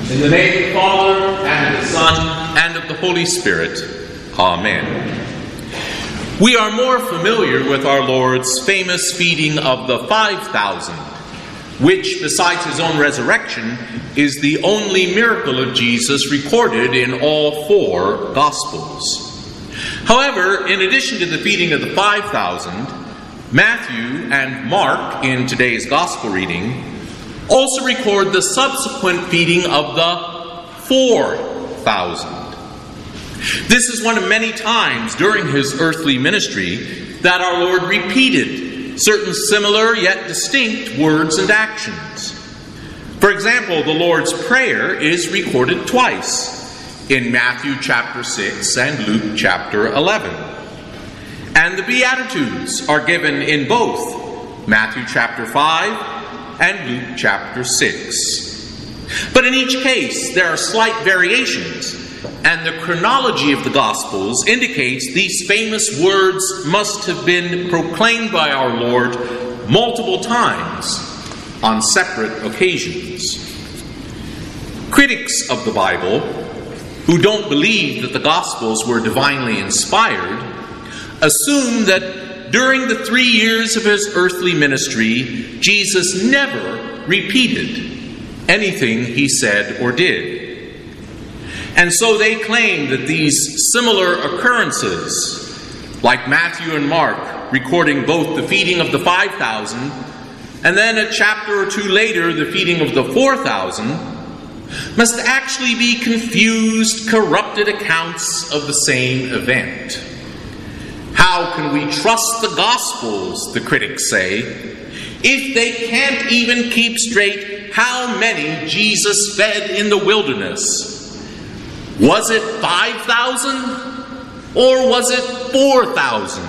In the name of the Father, and of the Son, and of the Holy Spirit. Amen. We are more familiar with our Lord's famous feeding of the 5,000, which, besides his own resurrection, is the only miracle of Jesus recorded in all four Gospels. However, in addition to the feeding of the 5,000, Matthew and Mark, in today's Gospel reading, also record the subsequent feeding of the 4,000. This is one of many times during his earthly ministry that our Lord repeated certain similar yet distinct words and actions. For example, the Lord's Prayer is recorded twice, in Matthew chapter 6 and Luke chapter 11. And the Beatitudes are given in both Matthew chapter 5 and Luke chapter 6. But in each case, there are slight variations, and the chronology of the Gospels indicates these famous words must have been proclaimed by our Lord multiple times on separate occasions. Critics of the Bible, who don't believe that the Gospels were divinely inspired, assume that during the 3 years of his earthly ministry, Jesus never repeated anything he said or did. And so they claim that these similar occurrences, like Matthew and Mark recording both the feeding of the 5,000, and then a chapter or two later the feeding of the 4,000, must actually be confused, corrupted accounts of the same event. How can we trust the Gospels, the critics say, if they can't even keep straight how many Jesus fed in the wilderness? Was it 5,000 or was it 4,000?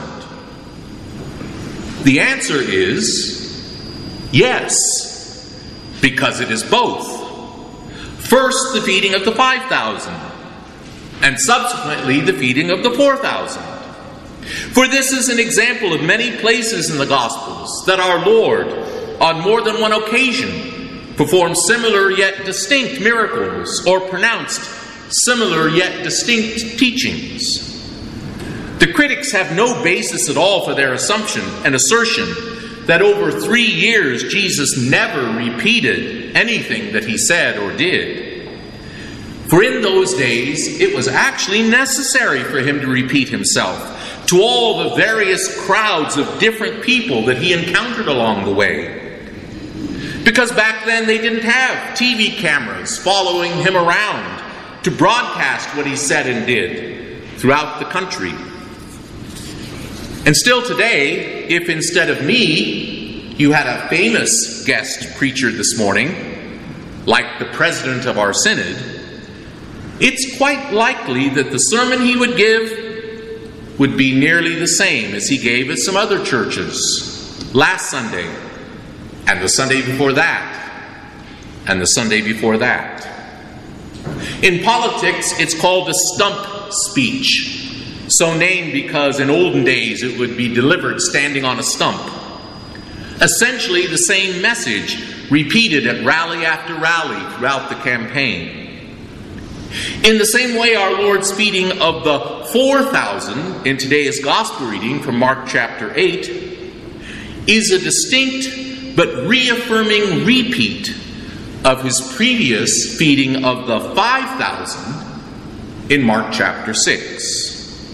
The answer is yes, because it is both. First, the feeding of the 5,000, and subsequently the feeding of the 4,000. For this is an example of many places in the Gospels that our Lord, on more than one occasion, performed similar yet distinct miracles or pronounced similar yet distinct teachings. The critics have no basis at all for their assumption and assertion that over 3 years Jesus never repeated anything that he said or did. For in those days it was actually necessary for him to repeat himself to all the various crowds of different people that he encountered along the way. Because back then they didn't have TV cameras following him around to broadcast what he said and did throughout the country. And still today, if instead of me, you had a famous guest preacher this morning, like the president of our synod, it's quite likely that the sermon he would give would be nearly the same as he gave at some other churches last Sunday, and the Sunday before that, and the Sunday before that. In politics, it's called a stump speech, so named because in olden days it would be delivered standing on a stump. Essentially the same message repeated at rally after rally throughout the campaign. In the same way, our Lord's feeding of the 4,000 in today's Gospel reading from Mark chapter 8 is a distinct but reaffirming repeat of his previous feeding of the 5,000 in Mark chapter 6.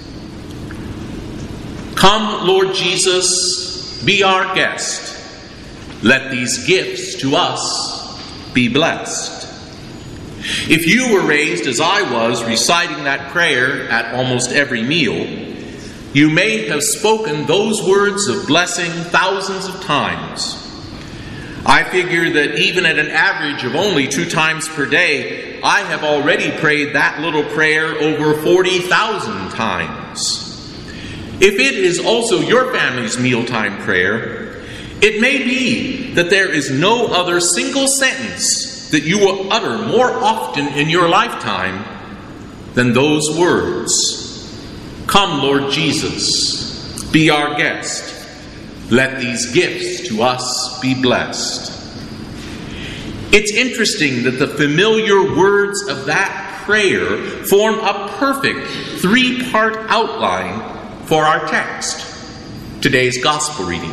Come, Lord Jesus, be our guest. Let these gifts to us be blessed. If you were raised as I was, reciting that prayer at almost every meal, you may have spoken those words of blessing thousands of times. I figure that even at an average of only 2 times per day, I have already prayed that little prayer over 40,000 times. If it is also your family's mealtime prayer, it may be that there is no other single sentence that you will utter more often in your lifetime than those words. Come, Lord Jesus, be our guest. Let these gifts to us be blessed. It's interesting that the familiar words of that prayer form a perfect three-part outline for our text, today's gospel reading.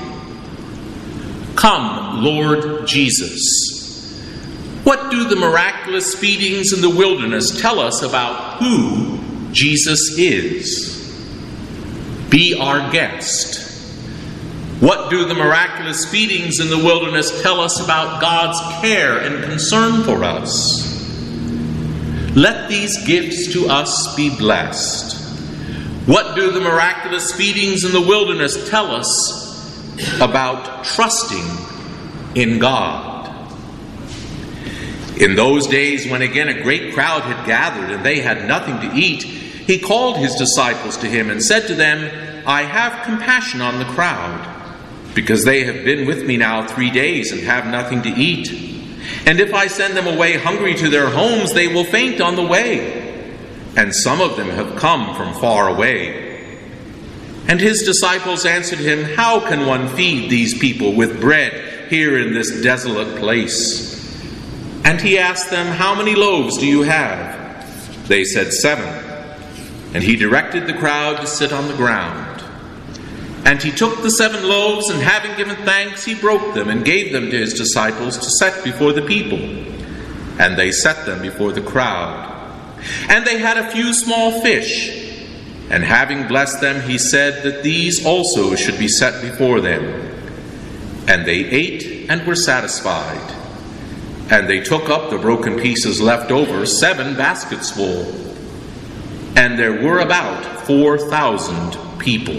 Come, Lord Jesus. What do the miraculous feedings in the wilderness tell us about who Jesus is? Be our guest. What do the miraculous feedings in the wilderness tell us about God's care and concern for us? Let these gifts to us be blessed. What do the miraculous feedings in the wilderness tell us about trusting in God? In those days, when again a great crowd had gathered and they had nothing to eat, he called his disciples to him and said to them, I have compassion on the crowd, because they have been with me now 3 days and have nothing to eat. And if I send them away hungry to their homes, they will faint on the way. And some of them have come from far away. And his disciples answered him, How can one feed these people with bread here in this desolate place? And he asked them, How many loaves do you have? They said, 7. And he directed the crowd to sit on the ground. And he took the 7 loaves, and having given thanks, he broke them and gave them to his disciples to set before the people. And they set them before the crowd. And they had a few small fish. And having blessed them, he said that these also should be set before them. And they ate and were satisfied. And they took up the broken pieces left over, 7 baskets full. And there were about 4,000 people.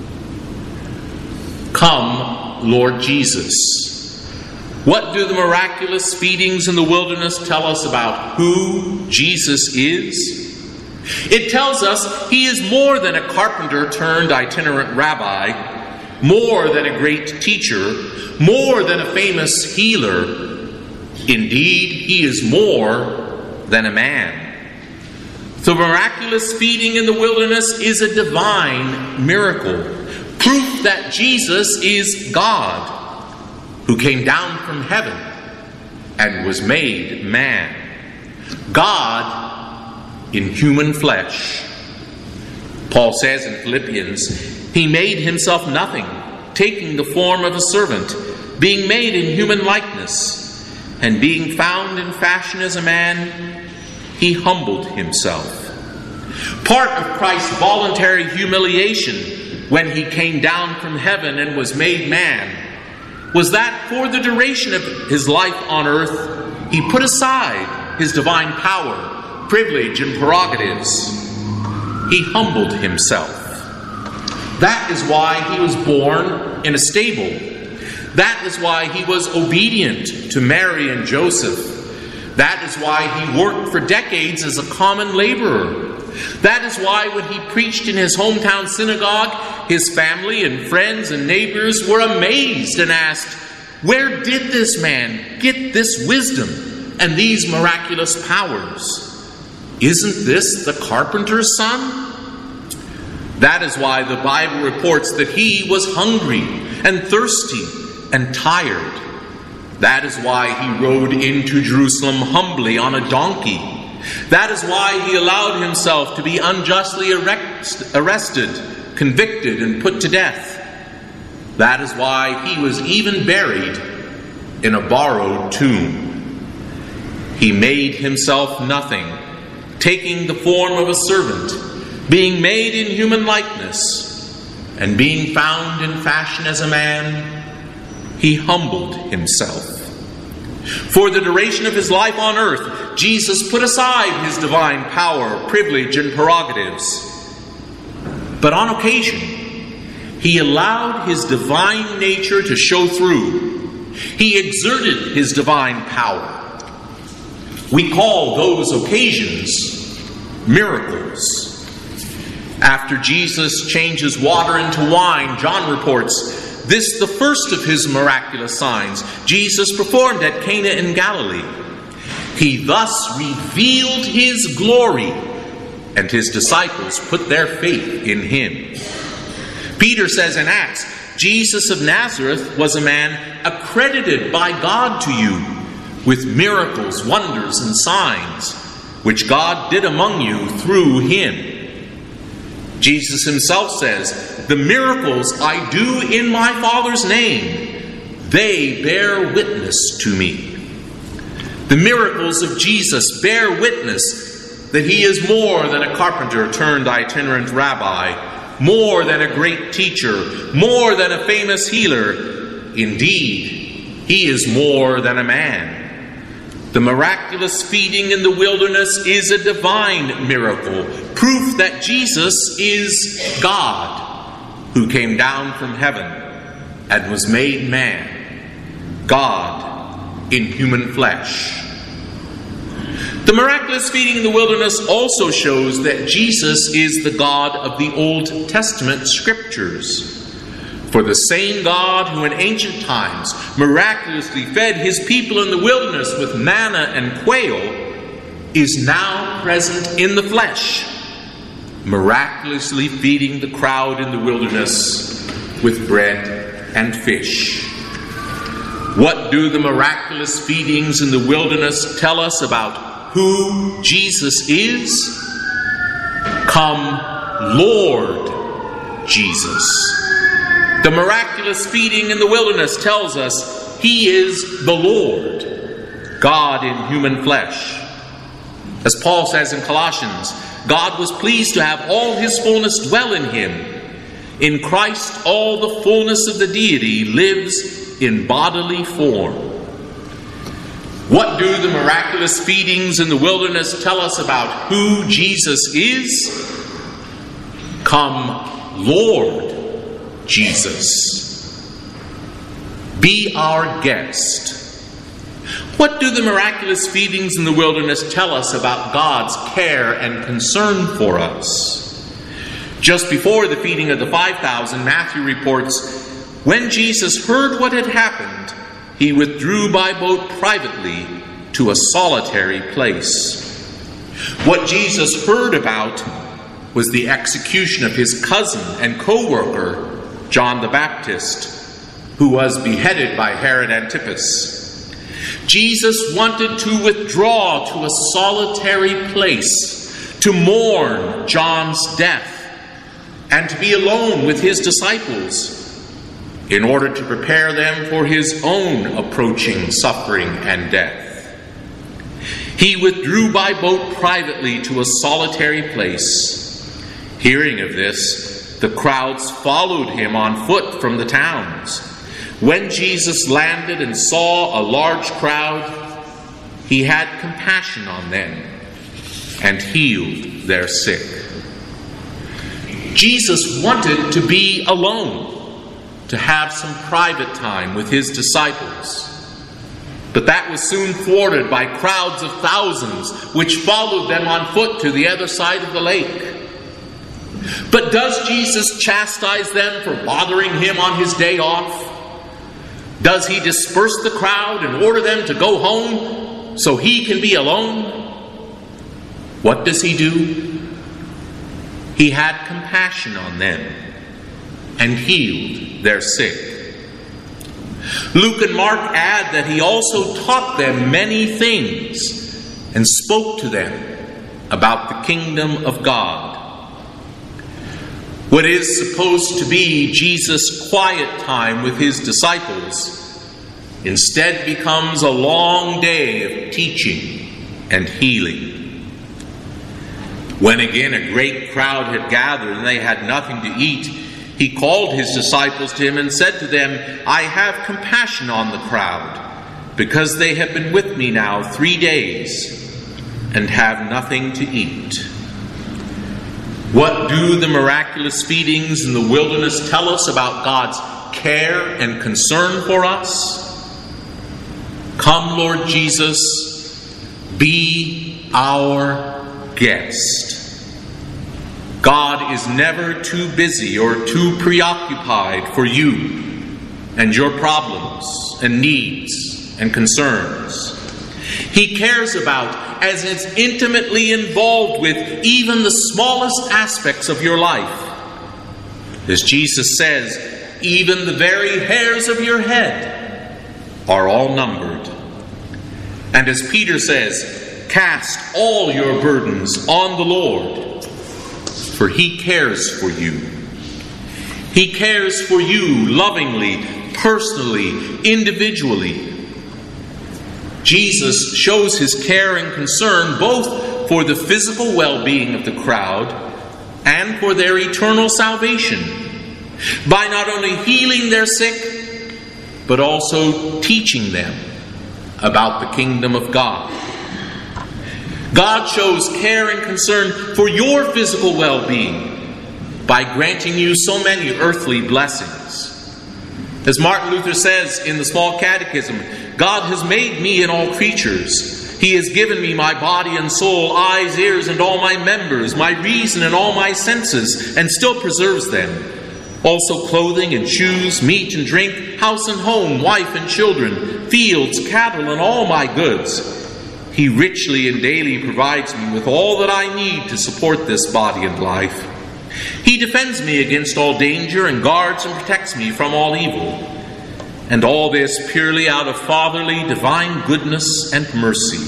Come, Lord Jesus. What do the miraculous feedings in the wilderness tell us about who Jesus is? It tells us he is more than a carpenter turned itinerant rabbi, more than a great teacher, more than a famous healer. Indeed, he is more than a man. The miraculous feeding in the wilderness is a divine miracle, proof that Jesus is God, who came down from heaven and was made man. God in human flesh. Paul says in Philippians, He made himself nothing, taking the form of a servant, being made in human likeness, and being found in fashion as a man, he humbled himself. Part of Christ's voluntary humiliation when he came down from heaven and was made man was that for the duration of his life on earth, he put aside his divine power, privilege, and prerogatives. He humbled himself. That is why he was born in a stable. That is why he was obedient to Mary and Joseph. That is why he worked for decades as a common laborer. That is why when he preached in his hometown synagogue, his family and friends and neighbors were amazed and asked, Where did this man get this wisdom and these miraculous powers? Isn't this the carpenter's son? That is why the Bible reports that he was hungry and thirsty and tired. That is why he rode into Jerusalem humbly on a donkey. That is why he allowed himself to be unjustly arrested, convicted, and put to death. That is why he was even buried in a borrowed tomb. He made himself nothing, taking the form of a servant, being made in human likeness, and being found in fashion as a man, he humbled himself. For the duration of his life on earth, Jesus put aside his divine power, privilege, and prerogatives. But on occasion, he allowed his divine nature to show through. He exerted his divine power. We call those occasions miracles. After Jesus changes water into wine, John reports, this the first of his miraculous signs Jesus performed at Cana in Galilee. He thus revealed his glory, and his disciples put their faith in him. Peter says in Acts, Jesus of Nazareth was a man accredited by God to you, with miracles, wonders, and signs, which God did among you through him. Jesus himself says, "The miracles I do in my Father's name, they bear witness to me." The miracles of Jesus bear witness that he is more than a carpenter turned itinerant rabbi, more than a great teacher, more than a famous healer. Indeed, he is more than a man. The miraculous feeding in the wilderness is a divine miracle, proof that Jesus is God, who came down from heaven and was made man, God in human flesh. The miraculous feeding in the wilderness also shows that Jesus is the God of the Old Testament scriptures. For the same God who in ancient times miraculously fed his people in the wilderness with manna and quail is now present in the flesh, miraculously feeding the crowd in the wilderness with bread and fish. What do the miraculous feedings in the wilderness tell us about who Jesus is? Come, Lord Jesus. The miraculous feeding in the wilderness tells us he is the Lord, God in human flesh. As Paul says in Colossians, God was pleased to have all his fullness dwell in him. In Christ, all the fullness of the deity lives in bodily form. What do the miraculous feedings in the wilderness tell us about who Jesus is? Come, Lord Jesus. Be our guest. What do the miraculous feedings in the wilderness tell us about God's care and concern for us? Just before the feeding of the 5,000, Matthew reports, when Jesus heard what had happened, he withdrew by boat privately to a solitary place. What Jesus heard about was the execution of his cousin and co-worker, John the Baptist, who was beheaded by Herod Antipas. Jesus wanted to withdraw to a solitary place to mourn John's death and to be alone with his disciples in order to prepare them for his own approaching suffering and death. He withdrew by boat privately to a solitary place. Hearing of this, the crowds followed him on foot from the towns. When Jesus landed and saw a large crowd, he had compassion on them and healed their sick. Jesus wanted to be alone, to have some private time with his disciples. But that was soon thwarted by crowds of thousands, which followed them on foot to the other side of the lake. But does Jesus chastise them for bothering him on his day off? Does he disperse the crowd and order them to go home so he can be alone? What does he do? He had compassion on them and healed their sick. Luke and Mark add that he also taught them many things and spoke to them about the kingdom of God. What is supposed to be Jesus' quiet time with his disciples instead becomes a long day of teaching and healing. When again a great crowd had gathered and they had nothing to eat, he called his disciples to him and said to them, I have compassion on the crowd, because they have been with me now 3 days and have nothing to eat. What do the miraculous feedings in the wilderness tell us about God's care and concern for us? Come, Lord Jesus, be our guest. God is never too busy or too preoccupied for you and your problems and needs and concerns. He cares about and is intimately involved with even the smallest aspects of your life. As Jesus says, even the very hairs of your head are all numbered. And as Peter says, cast all your burdens on the Lord, for He cares for you. He cares for you lovingly, personally, individually. Jesus shows His care and concern both for the physical well-being of the crowd and for their eternal salvation, by not only healing their sick, but also teaching them about the kingdom of God. God shows care and concern for your physical well-being by granting you so many earthly blessings. As Martin Luther says in the Small Catechism, God has made me and all creatures. He has given me my body and soul, eyes, ears, and all my members, my reason and all my senses, and still preserves them. Also clothing and shoes, meat and drink, house and home, wife and children, fields, cattle, and all my goods. He richly and daily provides me with all that I need to support this body and life. He defends me against all danger and guards and protects me from all evil. And all this purely out of fatherly, divine goodness and mercy.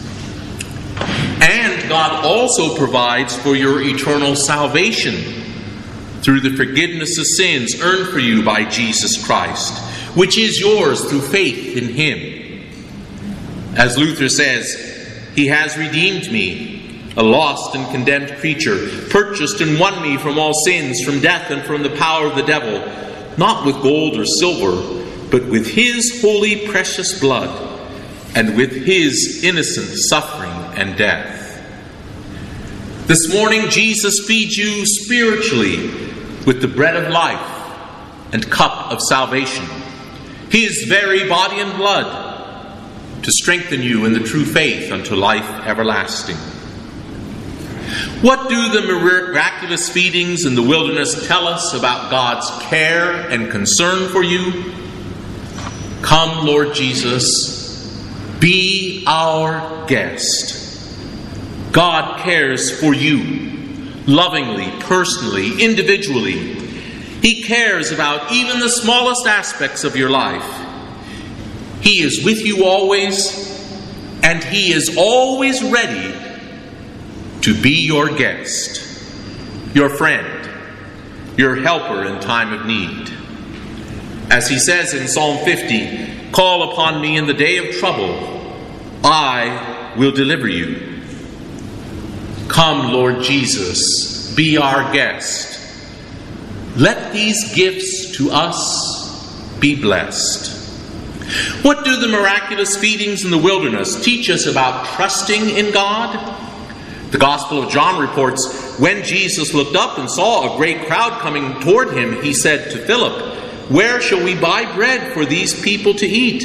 And God also provides for your eternal salvation through the forgiveness of sins earned for you by Jesus Christ, which is yours through faith in Him. As Luther says, He has redeemed me, a lost and condemned creature, purchased and won me from all sins, from death and from the power of the devil, not with gold or silver, but with His holy precious blood, and with His innocent suffering and death. This morning, Jesus feeds you spiritually with the bread of life and cup of salvation, His very body and blood, to strengthen you in the true faith unto life everlasting. What do the miraculous feedings in the wilderness tell us about God's care and concern for you? Come, Lord Jesus, be our guest. God cares for you, lovingly, personally, individually. He cares about even the smallest aspects of your life. He is with you always, and He is always ready to be your guest, your friend, your helper in time of need. As He says in Psalm 50, call upon me in the day of trouble, I will deliver you. Come, Lord Jesus, be our guest. Let these gifts to us be blessed. What do the miraculous feedings in the wilderness teach us about trusting in God? The Gospel of John reports, when Jesus looked up and saw a great crowd coming toward Him, He said to Philip, where shall we buy bread for these people to eat?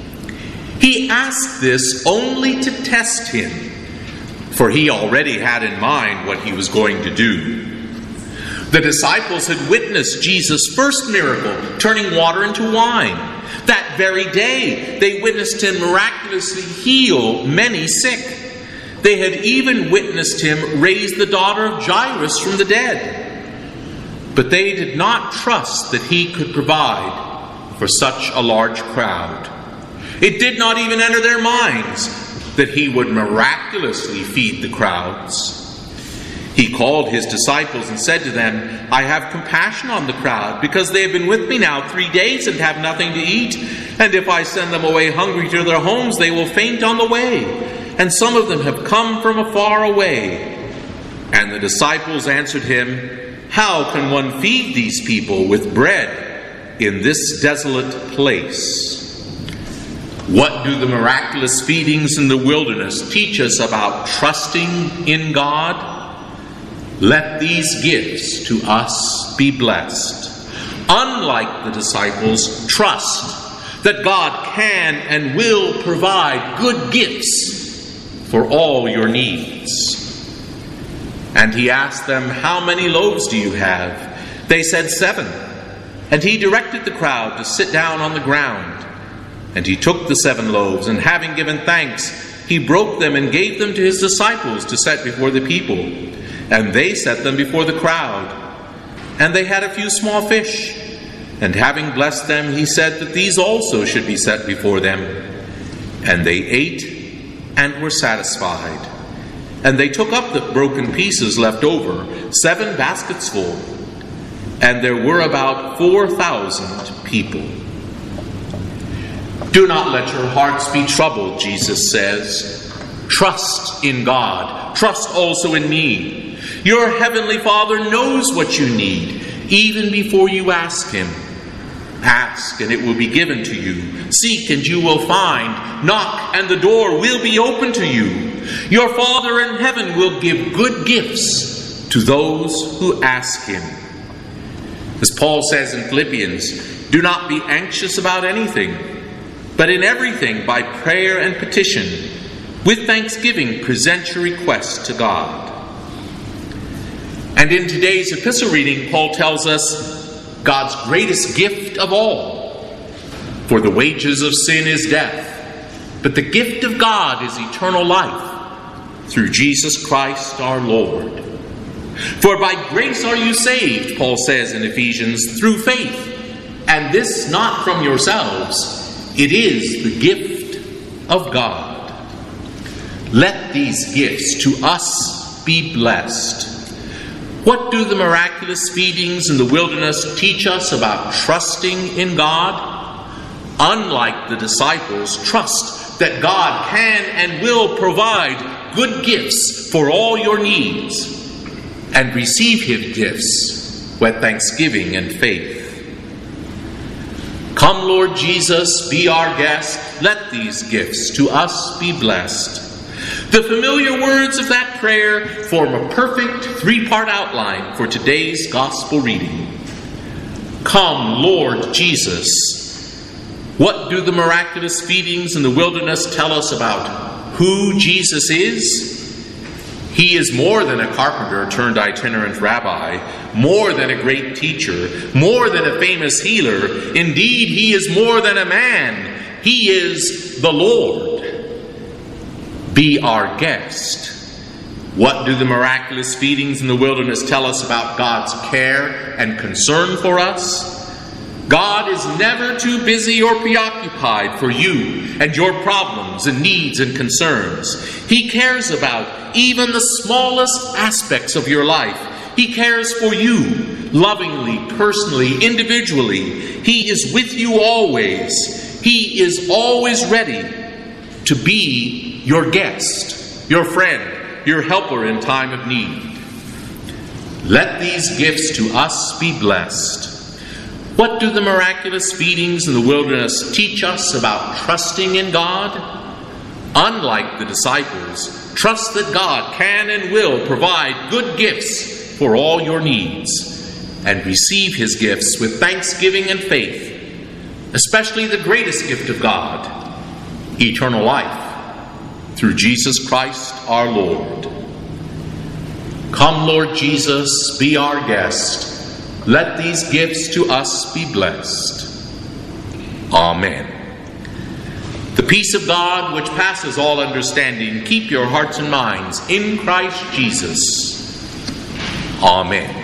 He asked this only to test Him, for He already had in mind what He was going to do. The disciples had witnessed Jesus' first miracle, turning water into wine. That very day, they witnessed Him miraculously heal many sick. They had even witnessed Him raise the daughter of Jairus from the dead. But they did not trust that He could provide for such a large crowd. It did not even enter their minds that He would miraculously feed the crowds. He called His disciples and said to them, I have compassion on the crowd, because they have been with me now 3 days and have nothing to eat. And if I send them away hungry to their homes, they will faint on the way. And some of them have come from afar away. And the disciples answered Him, how can one feed these people with bread in this desolate place? What do the miraculous feedings in the wilderness teach us about trusting in God? Let these gifts to us be blessed. Unlike the disciples, trust that God can and will provide good gifts for all your needs. And He asked them, how many loaves do you have? They said 7. And He directed the crowd to sit down on the ground. And He took the 7 loaves, and having given thanks, He broke them and gave them to His disciples to set before the people. And they set them before the crowd. And they had a few small fish. And having blessed them, He said that these also should be set before them. And they ate and were satisfied. And they took up the broken pieces left over, 7 baskets full. And there were about 4,000 people. Do not let your hearts be troubled, Jesus says. Trust in God. Trust also in me. Your heavenly Father knows what you need, even before you ask Him. Ask, and it will be given to you. Seek, and you will find. Knock, and the door will be open to you. Your Father in heaven will give good gifts to those who ask Him. As Paul says in Philippians, do not be anxious about anything, but in everything by prayer and petition, with thanksgiving present your requests to God. And in today's epistle reading, Paul tells us God's greatest gift of all. For the wages of sin is death, but the gift of God is eternal life through Jesus Christ our Lord. For by grace are you saved, Paul says in Ephesians, through faith, and this not from yourselves. It is the gift of God. Let these gifts to us be blessed. What do the miraculous feedings in the wilderness teach us about trusting in God? Unlike the disciples, trust that God can and will provide good gifts for all your needs, and receive His gifts with thanksgiving and faith. Come, Lord Jesus, be our guest. Let these gifts to us be blessed. The familiar words of that prayer form a perfect 3-part outline for today's gospel reading. Come, Lord Jesus. What do the miraculous feedings in the wilderness tell us about who Jesus is? He is more than a carpenter turned itinerant rabbi, more than a great teacher, more than a famous healer. Indeed, He is more than a man. He is the Lord. Be our guest. What do the miraculous feedings in the wilderness tell us about God's care and concern for us? God is never too busy or preoccupied for you and your problems and needs and concerns. He cares about even the smallest aspects of your life. He cares for you lovingly, personally, individually. He is with you always. He is always ready to be your guest, your friend, your helper in time of need. Let these gifts to us be blessed. What do the miraculous feedings in the wilderness teach us about trusting in God? Unlike the disciples, trust that God can and will provide good gifts for all your needs, and receive His gifts with thanksgiving and faith, especially the greatest gift of God, eternal life, through Jesus Christ our Lord. Come, Lord Jesus, be our guest. Let these gifts to us be blessed. Amen. The peace of God, which passes all understanding, keep your hearts and minds in Christ Jesus. Amen.